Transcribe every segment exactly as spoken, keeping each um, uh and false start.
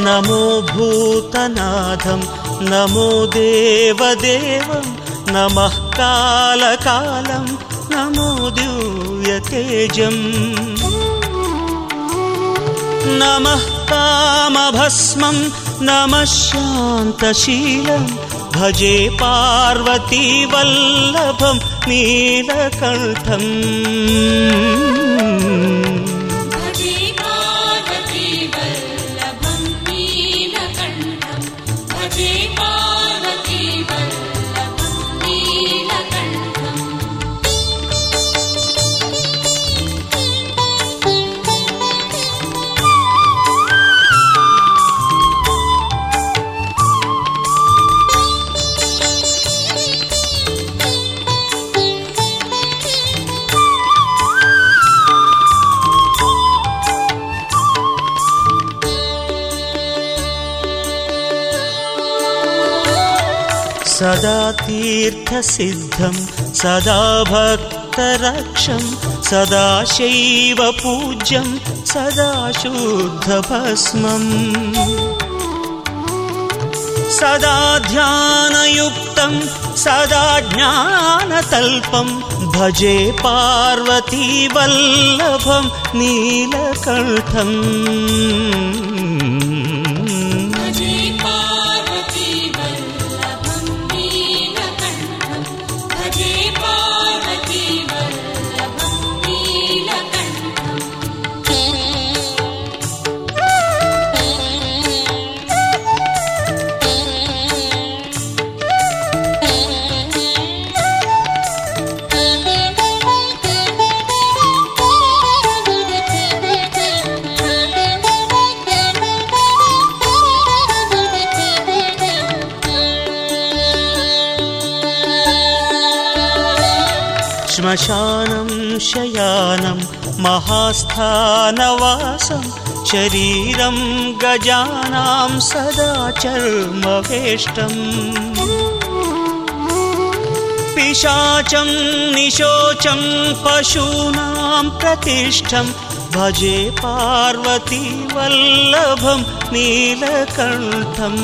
नमो भूतनाथं नमो देवदेवं नमः कालकालं नमो दिव्यतेजम् नमः कामभस्मं नमः शान्तशीलं भजे पार्वती वल्लभं नीलकण्ठम् सदा तीर्थसिद्धं सदा भक्तरक्षं सदा शैवपूज्यं सदा शुद्धभस्मम् सदा ध्यानयुक्तं सदा ज्ञानतल्पं भजे पार्वती वल्लभं नीलकण्ठम् श्मशानं शयानं महास्थानवासं शरीरं गजानां सदा चर्मवेष्टम् पिशाचं निशोचं पशूनां प्रतिष्ठं भजे पार्वती वल्लभं नीलकण्ठम्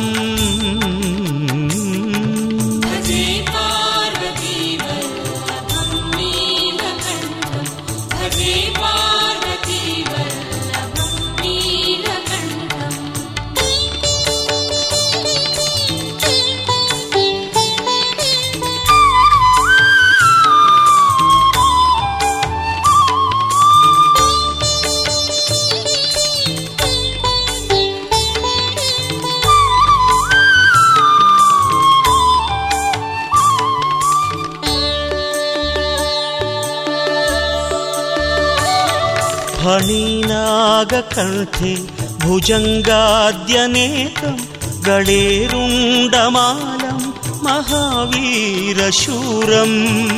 फणिनागकण्ठे भुजङ्गाद्यनेकं गळेरुण्डमालं महावीरशूरम्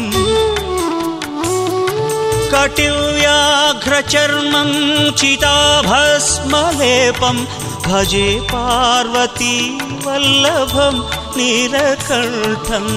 कटिव्याघ्रचर्मं चिताभस्मलेपं भजे पार्वती वल्लभं नीलकण्ठम्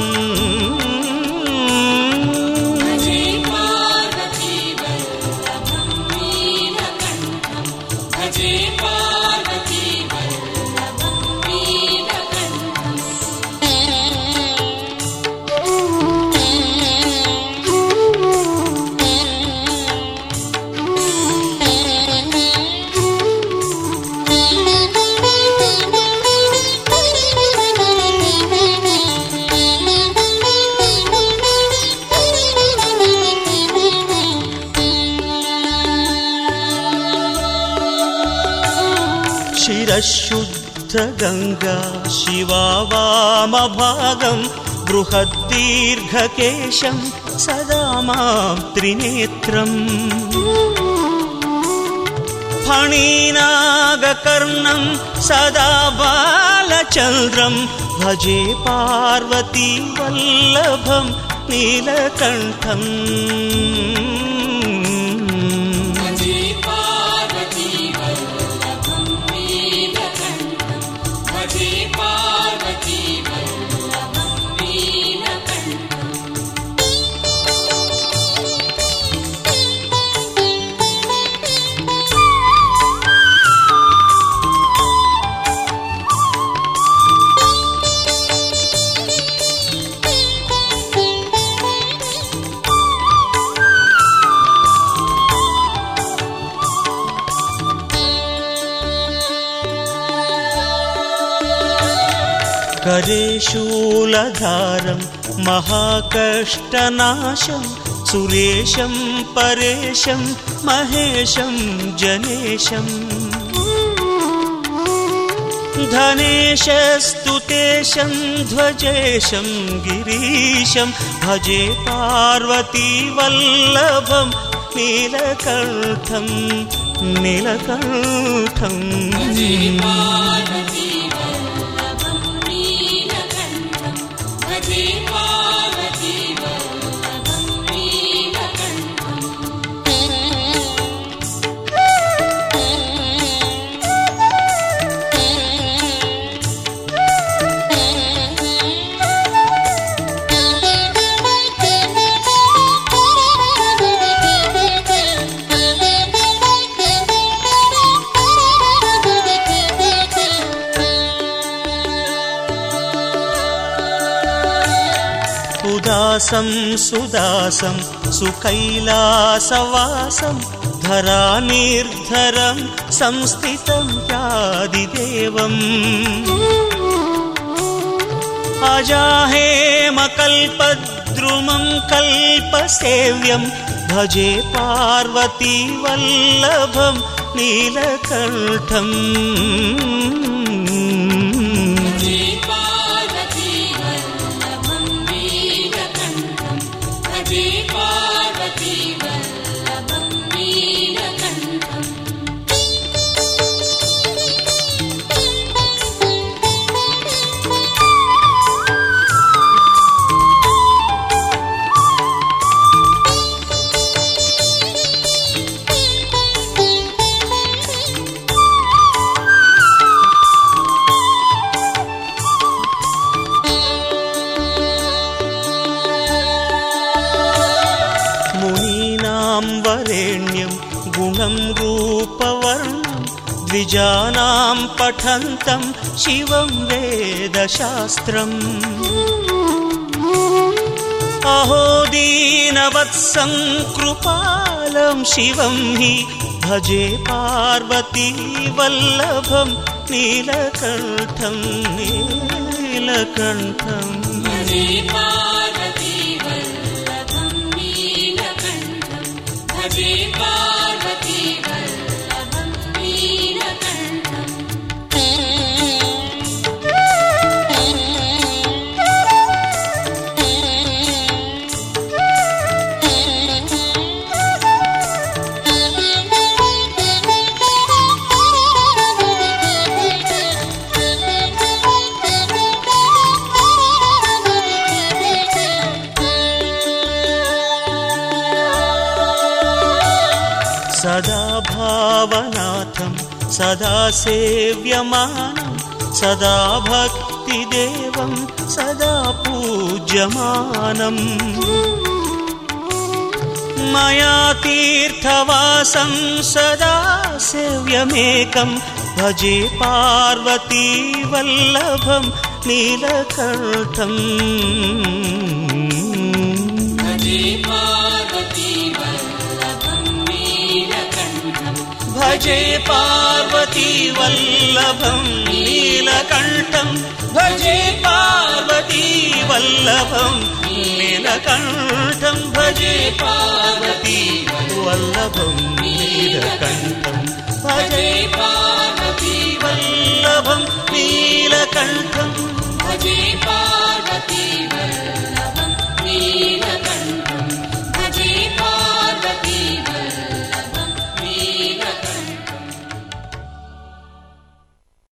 शिरशुद्धगङ्गा शिवा वामभागं बृहद्दीर्घकेशं सदा मां त्रिनेत्रम् फणिनागकर्णं सदा बालचन्द्रं भजे पार्वती वल्लभं नीलकण्ठम् करे शूलधारं महाकष्टनाशं सुरेशं परेशं महेशं जनेशम् धनेशस्तुतेशं ध्वजेशं गिरीशं भजे पार्वतीवल्लभं नीलकण्ठं नीलकण्ठं उदासं सुदासं सुकैलासवासं धरानिर्धरं संस्थितं यादिदेवम् अजाहेमकल्पद्रुमं कल्पसेव्यं भजे पार्वतीवल्लभं नीलकण्ठम् वरेण्यं गुणं रूपवर्णं द्विजानां पठन्तं शिवं वेदशास्त्रम् अहो दीनवत्सं कृपालं शिवं हि भजे पार्वतीवल्लभं नीलकण्ठं नीलकण्ठं भजे पार्वतीवल्लभं नीलकण्ठम् सदा भावनाथं सदा सेव्यमानं सदा भक्तिदेवं सदा पूज्यमानम् मया तीर्थवासं सदा सेव्यमेकं भजे पार्वतीवल्लभं नीलकण्ठम् भजे पार्वतीवल्लभं नीलकण्ठं भजे पार्वतीवल्लभं नीलकण्ठं भजे पार्वतीवल्लभं नीलकण्ठं भजे पार्वतीवल्लभं नीलकण्ठं भजे पार्वती